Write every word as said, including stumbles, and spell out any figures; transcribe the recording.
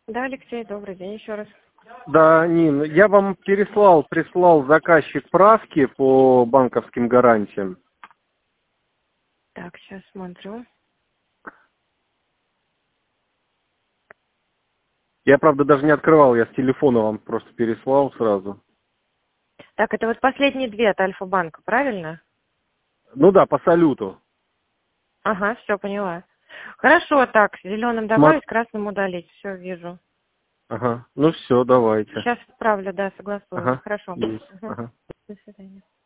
Да, Алексей, добрый день еще раз. Да, Нин, я вам переслал, прислал заказчик справки по банковским гарантиям. Так, сейчас смотрю. Я, правда, даже не открывал, я с телефона вам просто переслал сразу. Так, это вот последние две от Альфа-банка, правильно? Ну да, по салюту. Ага, все, поняла. Хорошо, так, зеленым Сма- добавить, красным удалить. Все, вижу. Ага, ну все, давайте. Сейчас отправлю, да, согласую. Ага, Хорошо. есть, Мгм. ага. До свидания.